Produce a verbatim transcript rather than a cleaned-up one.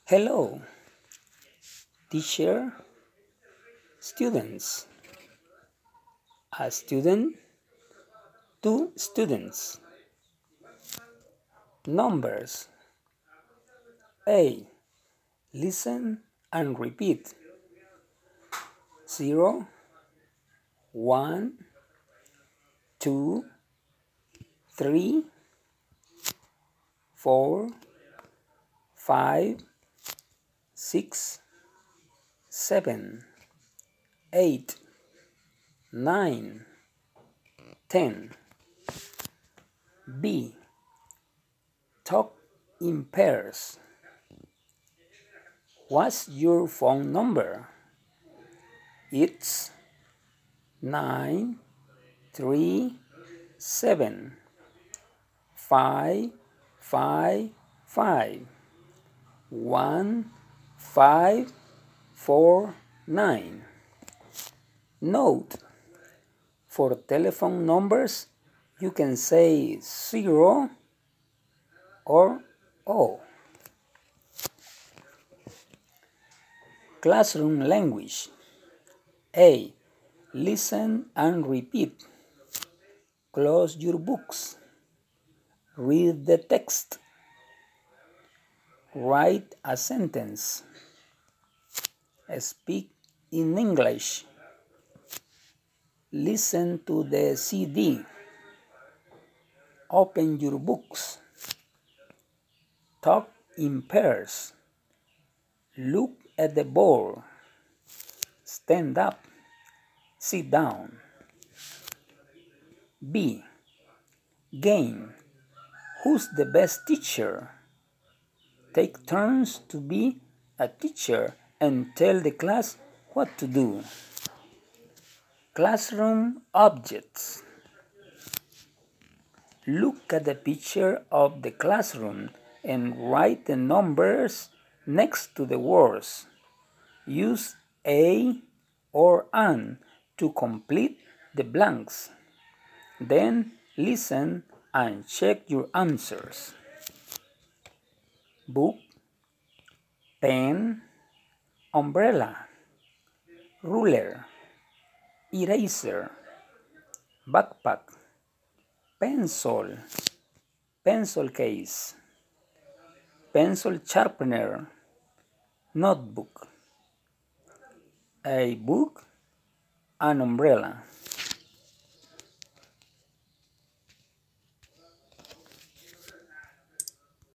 Hello, teacher, students. A student, two students. Numbers. A. Listen and repeat. Zero, one, two, three, four, five, six, seven, eight, nine, ten. B. Talk in pairs. What's your phone number? It's nine three seven five five five one five four nine. Note: for telephone numbers, you can say zero or O. Classroom language. A. Listen and repeat. Close your books. Read the text. Write a sentence. Speak in English. Listen to the C D. Open your books. Talk in pairs. Look at the board. Stand up. Sit down. B. Game. Who's the best teacher? Take turns to be a teacher and tell the class what to do. Classroom objects. Look at the picture of the classroom and write the numbers next to the words. Use a or an to complete the blanks. Then listen and check your answers. Book, pen, umbrella, ruler, eraser, backpack, pencil, pencil case, pencil sharpener, notebook, a book, an umbrella.